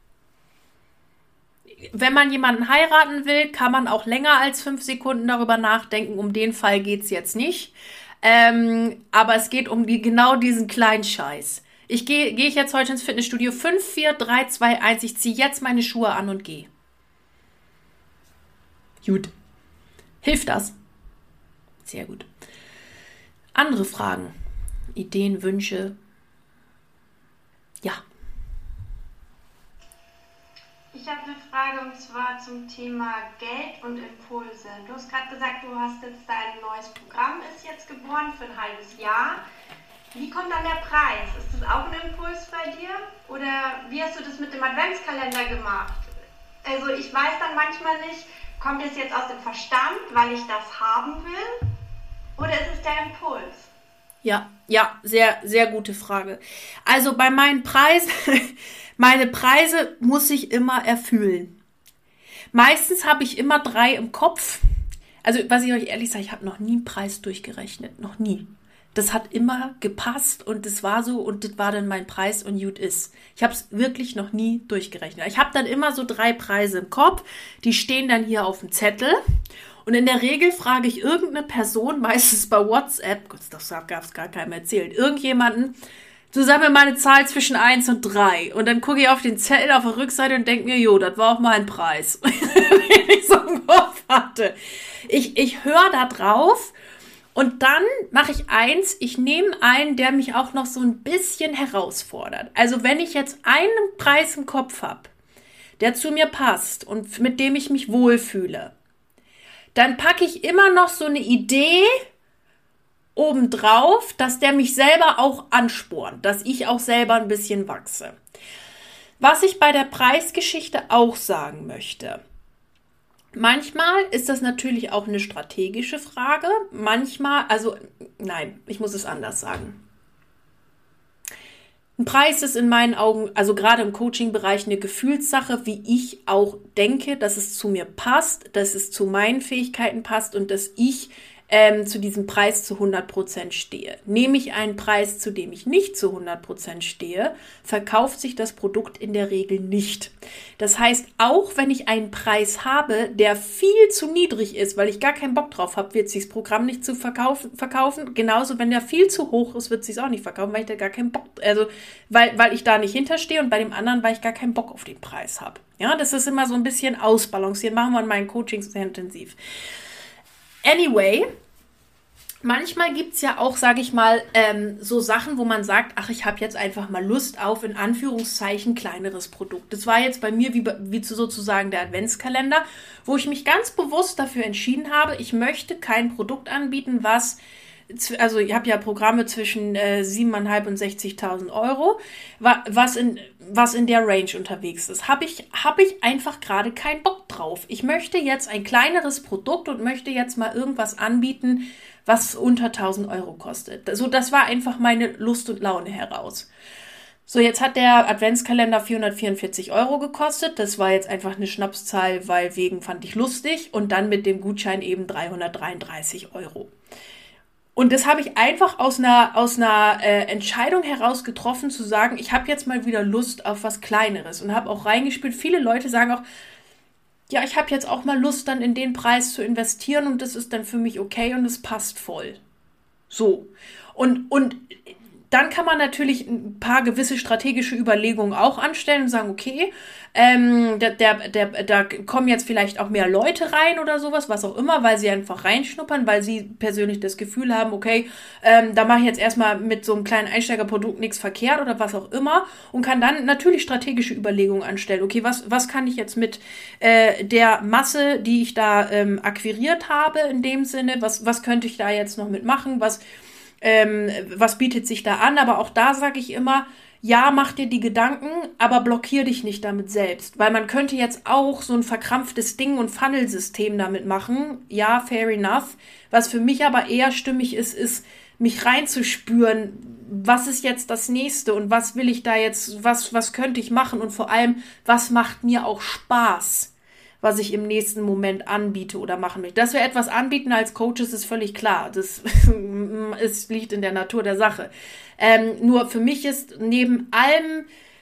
Wenn man jemanden heiraten will, kann man auch länger als fünf Sekunden darüber nachdenken. Um den Fall geht's jetzt nicht. Ähm, aber es geht um die, genau diesen kleinen Scheiß. Ich gehe gehe ich jetzt heute ins Fitnessstudio. fünf, vier, drei, zwei, eins. Ich ziehe jetzt meine Schuhe an und gehe. Gut. Hilft das? Sehr gut. Andere Fragen, Ideen, Wünsche? Ja. Ich habe eine Frage und zwar zum Thema Geld und Impulse. Du hast gerade gesagt, du hast jetzt dein neues Programm, ist jetzt geboren für ein halbes Jahr. Wie kommt dann der Preis? Ist das auch ein Impuls bei dir? Oder wie hast du das mit dem Adventskalender gemacht? Also ich weiß dann manchmal nicht, kommt es jetzt aus dem Verstand, weil ich das haben will? Oder ist es der Impuls? Ja, ja, sehr, sehr gute Frage. Also bei meinen Preisen, meine Preise muss ich immer erfüllen. Meistens habe ich immer drei im Kopf. Also was ich euch ehrlich sage, ich habe noch nie einen Preis durchgerechnet, noch nie. Das hat immer gepasst und das war so und das war dann mein Preis und gut ist. Ich habe es wirklich noch nie durchgerechnet. Ich habe dann immer so drei Preise im Kopf, die stehen dann hier auf dem Zettel. Und in der Regel frage ich irgendeine Person, meistens bei WhatsApp, Gott, das darf es gar keinem erzählen, irgendjemanden, du sag mir mal eine Zahl zwischen eins und drei. Und dann gucke ich auf den Zettel auf der Rückseite und denke mir, jo, das war auch mein Preis. Den ich so im Kopf hatte. Ich, ich höre da drauf und dann mache ich eins, ich nehme einen, der mich auch noch so ein bisschen herausfordert. Also wenn ich jetzt einen Preis im Kopf habe, der zu mir passt und mit dem ich mich wohlfühle, dann packe ich immer noch so eine Idee obendrauf, dass der mich selber auch anspornt, dass ich auch selber ein bisschen wachse. Was ich bei der Preisgeschichte auch sagen möchte. Manchmal ist das natürlich auch eine strategische Frage. Manchmal, also nein, ich muss es anders sagen. Ein Preis ist in meinen Augen, also gerade im Coaching-Bereich, eine Gefühlssache, wie ich auch denke, dass es zu mir passt, dass es zu meinen Fähigkeiten passt und dass ich ähm, zu diesem Preis zu hundert Prozent stehe. Nehme ich einen Preis, zu dem ich nicht zu hundert Prozent stehe, verkauft sich das Produkt in der Regel nicht. Das heißt, auch wenn ich einen Preis habe, der viel zu niedrig ist, weil ich gar keinen Bock drauf habe, wird sich das Programm nicht zu verkaufen, verkaufen. Genauso, wenn der viel zu hoch ist, wird es sich auch nicht verkaufen, weil ich da gar keinen Bock, also weil, weil ich da nicht hinterstehe und bei dem anderen, weil ich gar keinen Bock auf den Preis habe. Ja, das ist immer so ein bisschen ausbalancieren. Machen wir in meinen Coachings sehr intensiv. Anyway, manchmal gibt es ja auch, sage ich mal, ähm, so Sachen, wo man sagt, ach, ich habe jetzt einfach mal Lust auf, in Anführungszeichen, kleineres Produkt. Das war jetzt bei mir wie, wie sozusagen der Adventskalender, wo ich mich ganz bewusst dafür entschieden habe, ich möchte kein Produkt anbieten, was, also ich habe ja Programme zwischen äh, siebeneinhalb und sechzigtausend Euro, was in, was in der Range unterwegs ist. Habe ich, hab ich einfach gerade keinen Bock drauf. Ich möchte jetzt ein kleineres Produkt und möchte jetzt mal irgendwas anbieten, was unter tausend Euro kostet. So, das war einfach meine Lust und Laune heraus. So, jetzt hat der Adventskalender vierhundertvierundvierzig Euro gekostet. Das war jetzt einfach eine Schnapszahl, weil wegen fand ich lustig. Und dann mit dem Gutschein eben dreihundertdreiunddreißig Euro. Und das habe ich einfach aus einer, aus einer äh, Entscheidung heraus getroffen, zu sagen, ich habe jetzt mal wieder Lust auf was Kleineres. Und habe auch reingespielt. Viele Leute sagen auch, ja, ich habe jetzt auch mal Lust, dann in den Preis zu investieren und das ist dann für mich okay und es passt voll. So. Und, und dann kann man natürlich ein paar gewisse strategische Überlegungen auch anstellen und sagen, okay, ähm, der, der, der, da kommen jetzt vielleicht auch mehr Leute rein oder sowas, was auch immer, weil sie einfach reinschnuppern, weil sie persönlich das Gefühl haben, okay, ähm, da mache ich jetzt erstmal mit so einem kleinen Einsteigerprodukt nichts verkehrt oder was auch immer und kann dann natürlich strategische Überlegungen anstellen. Okay, was, was kann ich jetzt mit äh, der Masse, die ich da ähm, akquiriert habe in dem Sinne, was, was könnte ich da jetzt noch mitmachen, was Ähm, was bietet sich da an, aber auch da sage ich immer, ja, mach dir die Gedanken, aber blockier dich nicht damit selbst, weil man könnte jetzt auch so ein verkrampftes Ding und Funnelsystem damit machen, ja, fair enough, was für mich aber eher stimmig ist, ist, mich reinzuspüren, was ist jetzt das Nächste und was will ich da jetzt, was, was könnte ich machen und vor allem, was macht mir auch Spaß, was ich im nächsten Moment anbiete oder machen möchte. Dass wir etwas anbieten als Coaches, ist völlig klar. Das es liegt in der Natur der Sache. Ähm, nur für mich ist neben allem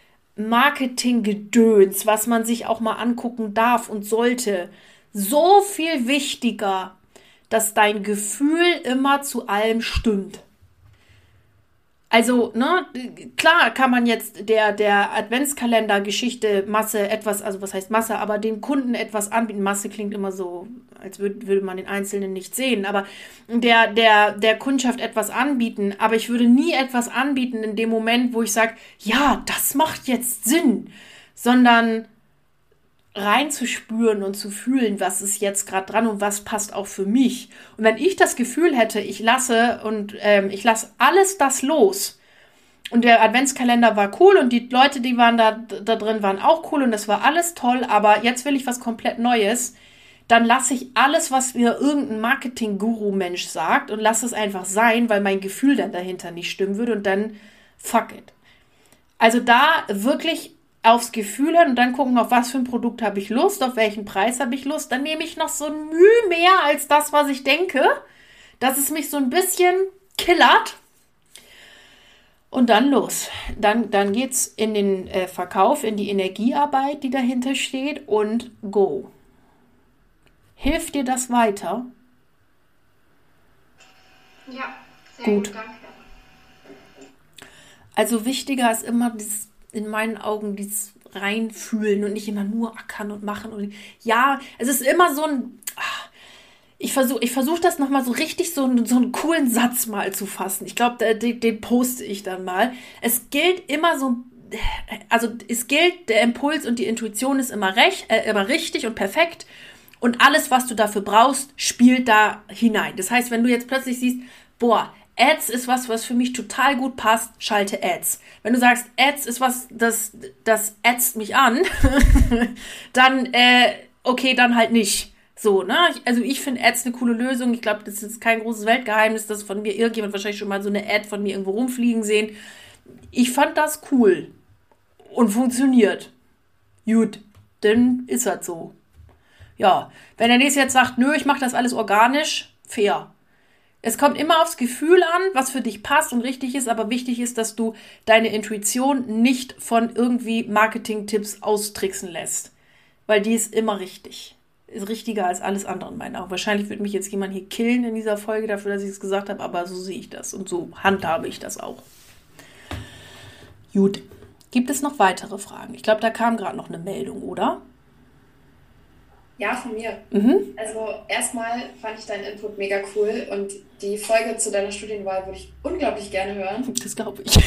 Marketinggedöns, was man sich auch mal angucken darf und sollte, so viel wichtiger, dass dein Gefühl immer zu allem stimmt. Also, ne, klar kann man jetzt der, der Adventskalender-Geschichte Masse etwas, also was heißt Masse, aber den Kunden etwas anbieten. Masse klingt immer so, als würde, würde man den Einzelnen nicht sehen, aber der, der, der Kundschaft etwas anbieten. Aber ich würde nie etwas anbieten in dem Moment, wo ich sage, ja, das macht jetzt Sinn, sondern reinzuspüren und zu fühlen, was ist jetzt gerade dran und was passt auch für mich. Und wenn ich das Gefühl hätte, ich lasse und ähm, ich lasse alles das los und der Adventskalender war cool und die Leute, die waren da, da drin, waren auch cool und das war alles toll, aber jetzt will ich was komplett Neues, dann lasse ich alles, was mir irgendein Marketing-Guru-Mensch sagt und lasse es einfach sein, weil mein Gefühl dann dahinter nicht stimmen würde und dann fuck it. Also da wirklich aufs Gefühl hören und dann gucken, auf was für ein Produkt habe ich Lust, auf welchen Preis habe ich Lust. Dann nehme ich noch so ein Mühe mehr als das, was ich denke, dass es mich so ein bisschen killert. Und dann los. Dann, dann geht es in den äh, Verkauf, in die Energiearbeit, die dahinter steht und go. Hilft dir das weiter? Ja, sehr gut. gut, danke. Also wichtiger ist immer dieses in meinen Augen dieses reinfühlen und nicht immer nur ackern und machen. Und ja, es ist immer so ein, ich versuche ich versuch das nochmal so richtig, so, so einen coolen Satz mal zu fassen. Ich glaube, den, den poste ich dann mal. Es gilt immer so, also es gilt, der Impuls und die Intuition ist immer, recht, äh, immer richtig und perfekt und alles, was du dafür brauchst, spielt da hinein. Das heißt, wenn du jetzt plötzlich siehst, boah, Ads ist was, was für mich total gut passt, schalte Ads. Wenn du sagst, Ads ist was, das, das ätzt mich an, dann, äh, okay, dann halt nicht. So, ne? Also ich finde Ads eine coole Lösung. Ich glaube, das ist kein großes Weltgeheimnis, dass von mir irgendjemand wahrscheinlich schon mal so eine Ad von mir irgendwo rumfliegen sehen. Ich fand das cool und funktioniert. Gut, dann ist das so. Ja, wenn der nächste jetzt sagt, nö, ich mache das alles organisch, fair. Es kommt immer aufs Gefühl an, was für dich passt und richtig ist, aber wichtig ist, dass du deine Intuition nicht von irgendwie Marketing-Tipps austricksen lässt. Weil die ist immer richtig. Ist richtiger als alles andere in meinen Augen. Wahrscheinlich wird mich jetzt jemand hier killen in dieser Folge dafür, dass ich es gesagt habe, aber so sehe ich das und so handhabe ich das auch. Gut. Gibt es noch weitere Fragen? Ich glaube, da kam gerade noch eine Meldung, oder? Ja, von mir. Mhm. Also erstmal fand ich deinen Input mega cool und die Folge zu deiner Studienwahl würde ich unglaublich gerne hören. Das glaube ich.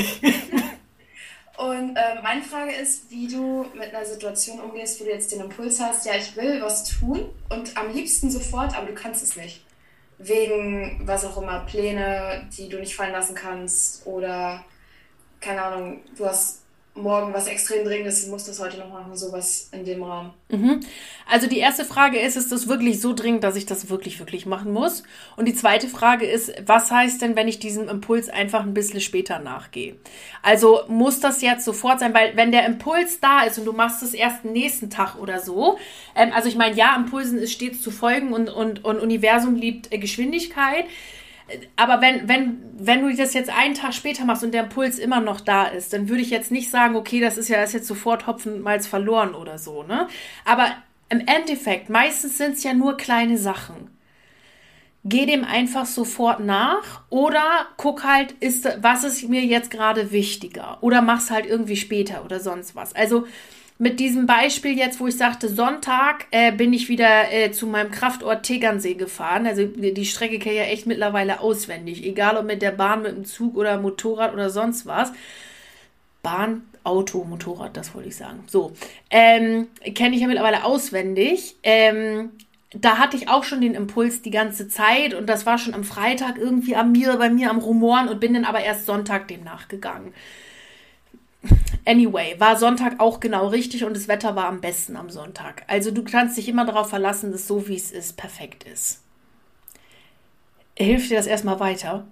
Und äh, meine Frage ist, wie du mit einer Situation umgehst, wo du jetzt den Impuls hast, ja, ich will was tun und am liebsten sofort, aber du kannst es nicht. Wegen, was auch immer, Pläne, die du nicht fallen lassen kannst oder, keine Ahnung, du hast morgen was extrem Dringendes, du musst das heute noch machen, sowas in dem Rahmen. Mhm. Also die erste Frage ist, ist das wirklich so dringend, dass ich das wirklich, wirklich machen muss? Und die zweite Frage ist, was heißt denn, wenn ich diesem Impuls einfach ein bisschen später nachgehe? Also muss das jetzt sofort sein, weil wenn der Impuls da ist und du machst es erst nächsten Tag oder so, ähm, also ich meine, ja, Impulsen ist stets zu folgen und, und, und Universum liebt äh, Geschwindigkeit. Aber wenn, wenn, wenn du das jetzt einen Tag später machst und der Impuls immer noch da ist, dann würde ich jetzt nicht sagen, okay, das ist ja das ist jetzt sofort Hopfen und Malz verloren oder so, ne? Aber im Endeffekt, meistens sind es ja nur kleine Sachen. Geh dem einfach sofort nach oder guck halt, ist, was ist mir jetzt gerade wichtiger? Oder mach's halt irgendwie später oder sonst was. Also mit diesem Beispiel jetzt, wo ich sagte, Sonntag äh, bin ich wieder äh, zu meinem Kraftort Tegernsee gefahren. Also die Strecke kenne ich ja echt mittlerweile auswendig. Egal ob mit der Bahn, mit dem Zug oder Motorrad oder sonst was. Bahn, Auto, Motorrad, das wollte ich sagen. So, ähm, kenne ich ja mittlerweile auswendig. Ähm, da hatte ich auch schon den Impuls die ganze Zeit und das war schon am Freitag irgendwie an mir, bei mir am Rumoren und bin dann aber erst Sonntag dem nachgegangen. Anyway, war Sonntag auch genau richtig und das Wetter war am besten am Sonntag. Also du kannst dich immer darauf verlassen, dass so wie es ist, perfekt ist. Hilft dir das erstmal weiter?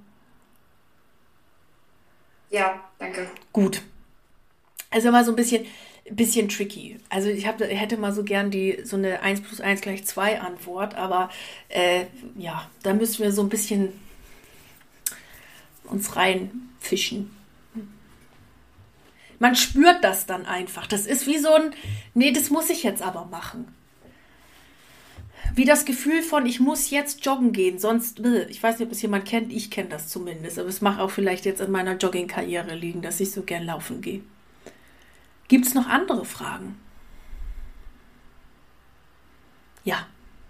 Ja, danke. Gut. Also immer so ein bisschen, bisschen tricky. Also ich hab, hätte mal so gern die so eine eins plus eins gleich zwei Antwort, aber äh, ja, da müssen wir so ein bisschen uns reinfischen. Man spürt das dann einfach. Das ist wie so ein, nee, das muss ich jetzt aber machen. wie das Gefühl von, ich muss jetzt joggen gehen, sonst, ich weiß nicht, ob es jemand kennt, ich kenne das zumindest, aber es mag auch vielleicht jetzt an meiner Jogging-Karriere liegen, dass ich so gern laufen gehe. Gibt es noch andere Fragen? Ja.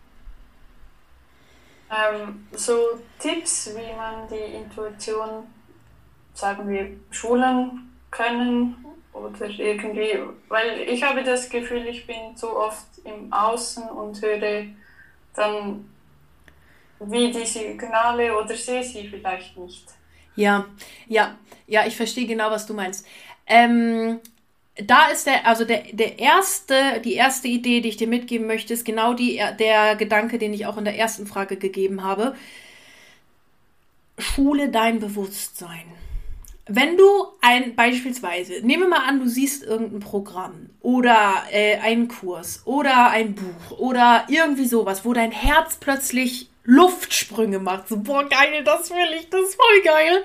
Ähm, so Tipps, wie man die Intuition, sagen wir, schulen können oder irgendwie, weil ich habe das Gefühl, ich bin so oft im Außen und höre dann wie die Signale oder sehe sie vielleicht nicht. Ja, ja, ja, ich verstehe genau, was du meinst. Ähm, da ist der, also der, der erste, die erste Idee, die ich dir mitgeben möchte, ist genau die, der Gedanke, den ich auch in der ersten Frage gegeben habe. Schule dein Bewusstsein. Wenn du ein, beispielsweise, nehmen wir mal an, du siehst irgendein Programm oder äh, einen Kurs oder ein Buch oder irgendwie sowas, wo dein Herz plötzlich Luftsprünge macht, so, boah, geil, das will ich, das ist voll geil,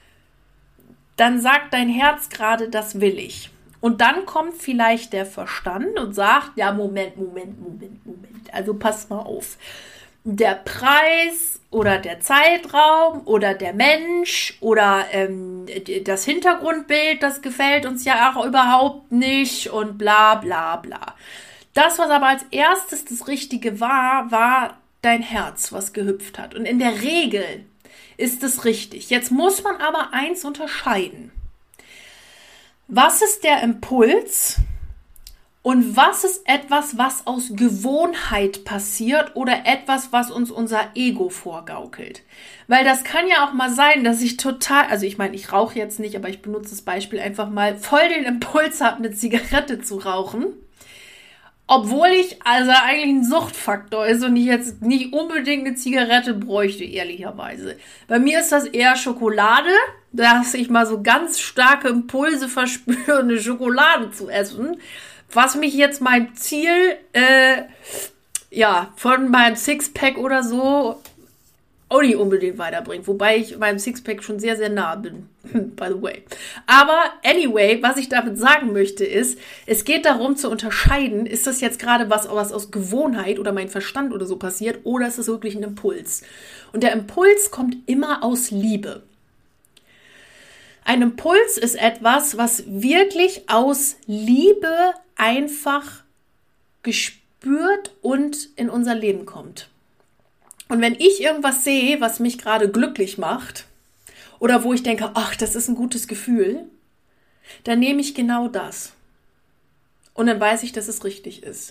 dann sagt dein Herz gerade, das will ich. Und dann kommt vielleicht der Verstand und sagt, ja, Moment, Moment, Moment, Moment, also pass mal auf. Der Preis oder der Zeitraum oder der Mensch oder ähm, das Hintergrundbild, das gefällt uns ja auch überhaupt nicht und bla bla bla. Das, was aber als erstes das Richtige war, war dein Herz, was gehüpft hat. Und in der Regel ist es richtig. Jetzt muss man aber eins unterscheiden. Was ist der Impuls? Und was ist etwas, was aus Gewohnheit passiert oder etwas, was uns unser Ego vorgaukelt? Weil das kann ja auch mal sein, dass ich total, also ich meine, ich rauche jetzt nicht, aber ich benutze das Beispiel einfach mal, voll den Impuls habe, eine Zigarette zu rauchen, obwohl ich also eigentlich ein Suchtfaktor ist und ich jetzt nicht unbedingt eine Zigarette bräuchte, ehrlicherweise. Bei mir ist das eher Schokolade, dass ich mal so ganz starke Impulse verspüre, eine Schokolade zu essen. Was mich jetzt mein Ziel, äh, ja, von meinem Sixpack oder so auch nicht unbedingt weiterbringt. Wobei ich meinem Sixpack schon sehr, sehr nah bin, by the way. Aber anyway, was ich damit sagen möchte ist, es geht darum zu unterscheiden, ist das jetzt gerade was, was aus Gewohnheit oder mein Verstand oder so passiert oder ist es wirklich ein Impuls? Und der Impuls kommt immer aus Liebe. Ein Impuls ist etwas, was wirklich aus Liebe einfach gespürt und in unser Leben kommt. Und wenn ich irgendwas sehe, was mich gerade glücklich macht oder wo ich denke, ach, das ist ein gutes Gefühl, dann nehme ich genau das. Und dann weiß ich, dass es richtig ist.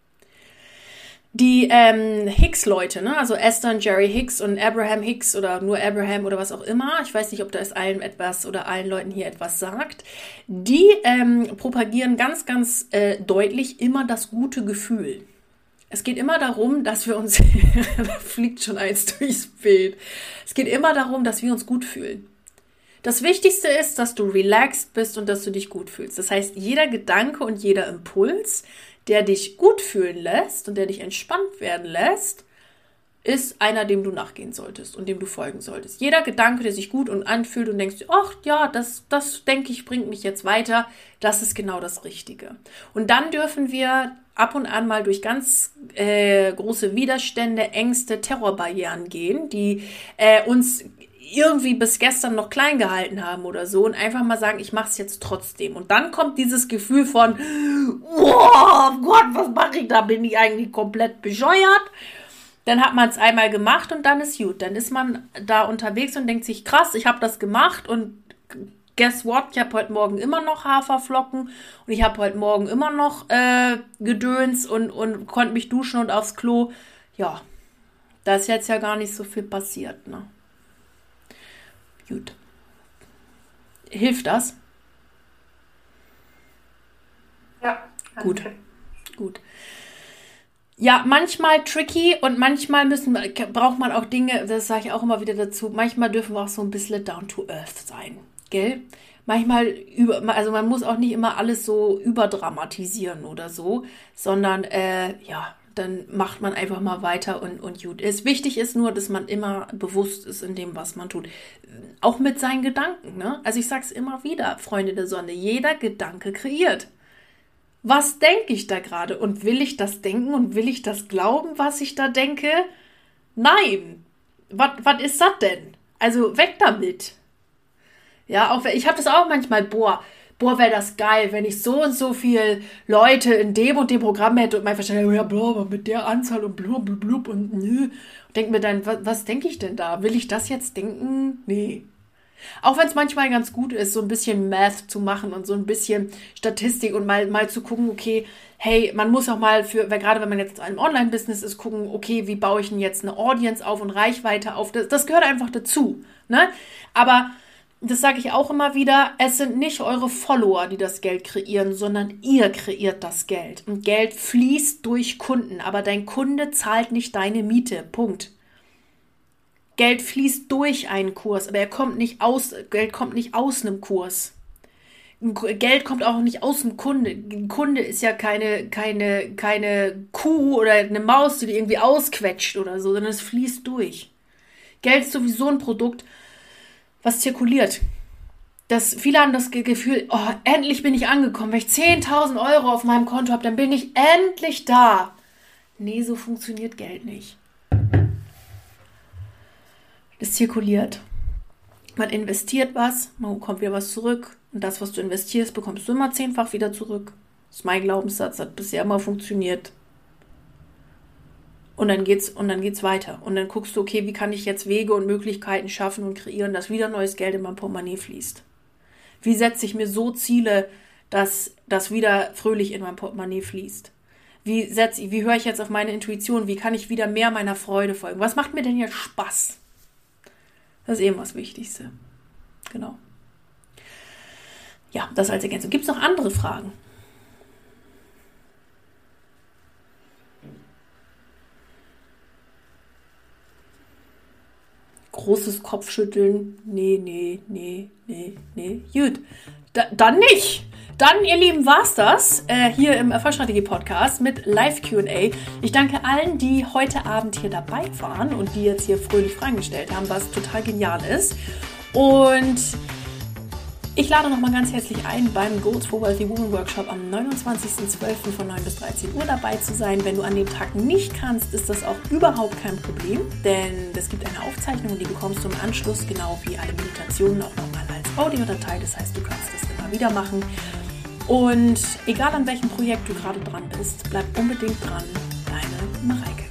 Die ähm, Hicks-Leute, ne? Also Esther und Jerry Hicks und Abraham Hicks oder nur Abraham oder was auch immer, ich weiß nicht, ob das allen etwas oder allen Leuten hier etwas sagt, die ähm, propagieren ganz, ganz äh, deutlich immer das gute Gefühl. Es geht immer darum, dass wir uns, da fliegt schon eins durchs Bild, es geht immer darum, dass wir uns gut fühlen. Das Wichtigste ist, dass du relaxed bist und dass du dich gut fühlst. Das heißt, jeder Gedanke und jeder Impuls, der dich gut fühlen lässt und der dich entspannt werden lässt, ist einer, dem du nachgehen solltest und dem du folgen solltest. Jeder Gedanke, der sich gut und anfühlt und denkst, ach ja, das, das denke ich, bringt mich jetzt weiter, das ist genau das Richtige. Und dann dürfen wir ab und an mal durch ganz äh, große Widerstände, Ängste, Terrorbarrieren gehen, die äh, uns irgendwie bis gestern noch klein gehalten haben oder so und einfach mal sagen, ich mache es jetzt trotzdem. Und dann kommt dieses Gefühl von, oh Gott, was mache ich da? Bin ich eigentlich komplett bescheuert? Dann hat man es einmal gemacht und dann ist gut. Dann ist man da unterwegs und denkt sich, krass, ich habe das gemacht und guess what? Ich habe heute Morgen immer noch Haferflocken und ich habe heute Morgen immer noch äh, Gedöns und, und konnte mich duschen und aufs Klo. Ja, da ist jetzt ja gar nicht so viel passiert, ne? Gut. Hilft das? Ja. Gut. Gut. Ja, manchmal tricky und manchmal müssen, braucht man auch Dinge, das sage ich auch immer wieder dazu, manchmal dürfen wir auch so ein bisschen down to earth sein, gell? Manchmal, über, also man muss auch nicht immer alles so überdramatisieren oder so, sondern äh, ja, dann macht man einfach mal weiter und, und gut. Es wichtig ist nur, dass man immer bewusst ist in dem, was man tut. Auch mit seinen Gedanken, ne? Also ich sag's immer wieder, Freunde der Sonne, jeder Gedanke kreiert. Was denke ich da gerade? Und will ich das denken und will ich das glauben, was ich da denke? Nein. Was ist das denn? Also weg damit. Ja, auch ich habe das auch manchmal, boah, boah, wäre das geil, wenn ich so und so viele Leute in dem und dem Programm hätte und mein Verstand, ja, bla, mit der Anzahl und blub, blub, blub und nö. Und denk mir dann, was, was denke ich denn da? Will ich das jetzt denken? Nee. Auch wenn es manchmal ganz gut ist, so ein bisschen Math zu machen und so ein bisschen Statistik und mal, mal zu gucken, okay, hey, man muss auch mal für, weil gerade wenn man jetzt in einem Online-Business ist, gucken, okay, wie baue ich denn jetzt eine Audience auf und Reichweite auf? Das, das gehört einfach dazu, ne? Aber das sage ich auch immer wieder, es sind nicht eure Follower, die das Geld kreieren, sondern ihr kreiert das Geld. Und Geld fließt durch Kunden, aber dein Kunde zahlt nicht deine Miete. Punkt. Geld fließt durch einen Kurs, aber er kommt nicht aus, Geld kommt nicht aus einem Kurs. Geld kommt auch nicht aus dem Kunde. Ein Kunde ist ja keine, keine, keine Kuh oder eine Maus, die die irgendwie ausquetscht oder so, sondern es fließt durch. Geld ist sowieso ein Produkt, was zirkuliert. Das, viele haben das Gefühl, oh, endlich bin ich angekommen. Wenn ich zehntausend Euro auf meinem Konto habe, dann bin ich endlich da. Nee, so funktioniert Geld nicht. Das zirkuliert. Man investiert was, man bekommt wieder was zurück. Und das, was du investierst, bekommst du immer zehnfach wieder zurück. Das ist mein Glaubenssatz, hat bisher immer funktioniert. Und dann geht's, und dann geht's weiter. Und dann guckst du, okay, wie kann ich jetzt Wege und Möglichkeiten schaffen und kreieren, dass wieder neues Geld in mein Portemonnaie fließt? Wie setze ich mir so Ziele, dass das wieder fröhlich in mein Portemonnaie fließt? Wie setze, wie höre ich jetzt auf meine Intuition? Wie kann ich wieder mehr meiner Freude folgen? Was macht mir denn jetzt Spaß? Das ist eben das Wichtigste. Genau. Ja, das als Ergänzung. Gibt es noch andere Fragen? Großes Kopfschütteln. Nee, nee, nee, nee, nee. Gut. Da, dann nicht. Dann, ihr Lieben, war's das äh, hier im Erfolgsstrategie-Podcast mit Live-Q und A. Ich danke allen, die heute Abend hier dabei waren und die jetzt hier fröhlich Fragen gestellt haben, was total genial ist. Und ich lade nochmal ganz herzlich ein, beim Goals for Wealthy Woman Workshop am neunundzwanzigsten zwölften von neun bis dreizehn Uhr dabei zu sein. Wenn du an dem Tag nicht kannst, ist das auch überhaupt kein Problem, denn es gibt eine Aufzeichnung und die bekommst du im Anschluss, genau wie alle Meditationen, auch nochmal als Audiodatei. Das heißt, du kannst das immer wieder machen. Und egal an welchem Projekt du gerade dran bist, bleib unbedingt dran. Deine Mareike.